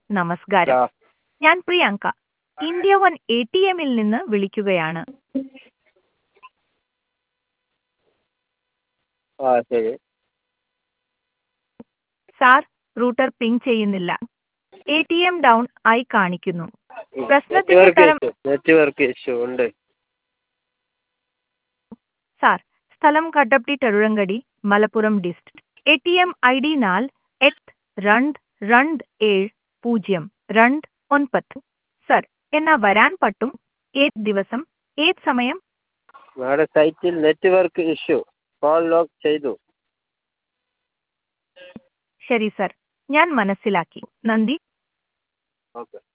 നമസ്കാരം. ഞാൻ Priyanka. India one ATMൽ നിന്ന് വിളിക്കുകയാണ്. ശരി. സാർ, റൂട്ടർ പിങ് ചെയ്യുന്നില്ല. ATM ഡൗൺ ആയി കാണിക്കുന്നു. പ്രശ്നത്തിന്റെ തരം നെറ്റ്വർക്ക് ഇഷ്യൂ ഉണ്ട്. സാർ, സ്ഥലം കട്ടപ്പടി ടരുരങ്കടി, Malappuram district. ATM ID 482702 sir, എന്നാ വരാൻ പറ്റും? ഏത് ദിവസം, ഏത് സമയം? നമ്മുടെ സൈറ്റിൽ നെറ്റ്വർക്ക് ഇഷ്യൂ. ഫോൺ ലോക്ക് ചെയ്തു. ശരി സർ, ഞാൻ മനസ്സിലാക്കി. നന്ദി. ഓക്കെ.